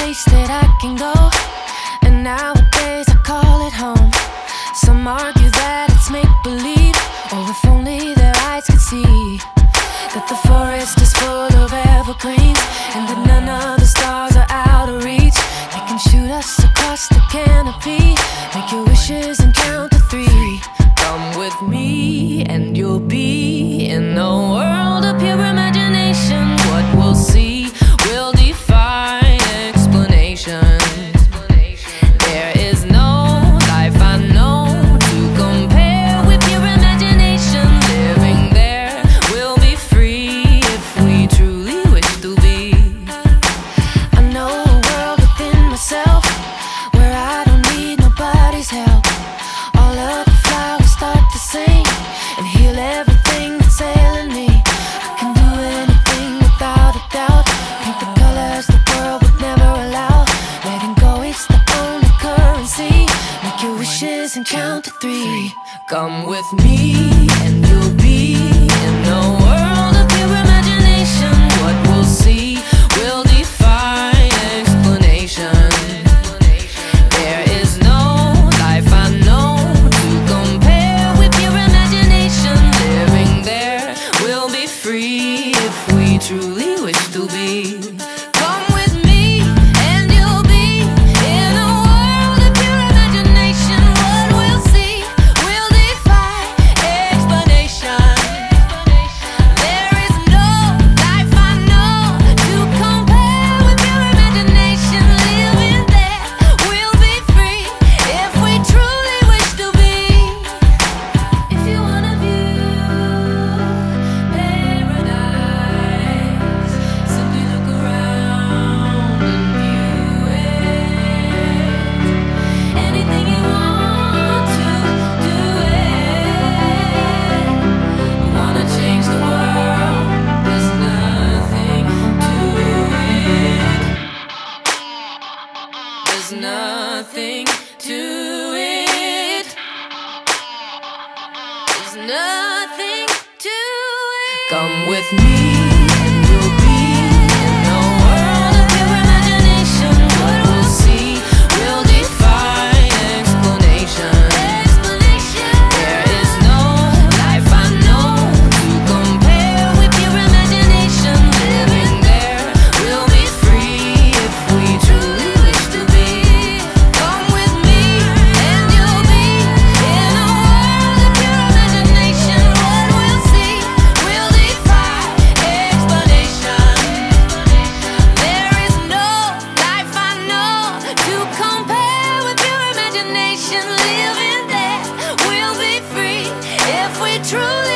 place that I can go, and nowadays I call it home. Some argue that it's make-believe, or if only their eyes could see that the forest is full of evergreens, and that none of the stars are out of reach. They can shoot us across the canopy. Make your wishes and count to 3. Come with me and you'll be in a world of pure imagination. What we'll see will defy explanation. There is no life I know to compare with pure imagination. Living there will be free if we truly wish to be. I know a world within myself where I don't need nobody's help. All of the flowers start to sing and heal everything that's ailing me. I can do anything without a doubt. Paint the colors the world would never allow. Letting go, it's the only currency. Make your wishes and count to 3. Come with me and you'll be in a world of pure imagination. What we'll see will defy explanation. There is no life I know to compare with pure imagination. Living there will be free if we truly wish to be. Come with me and you'll be in a world of pure imagination. What we'll see will defy explanation. There is no life I know to compare with pure imagination. Living there will be free if we truly wish to be. If you wanna view paradise, simply look around and view it. Anything you want to do it. Wanna change the world? There's nothing to it. There's nothing to it. There's nothing to it. Come with me and you'll be in a world of pure imagination. What we'll see will defy explanation. There is no life I know to compare with pure imagination. Living there will be free if we truly wish to be. Come with me and you'll be in a world of pure imagination. What we'll see will defy explanation. There is no life I know to compare with pure imagination. Living there will be free if we truly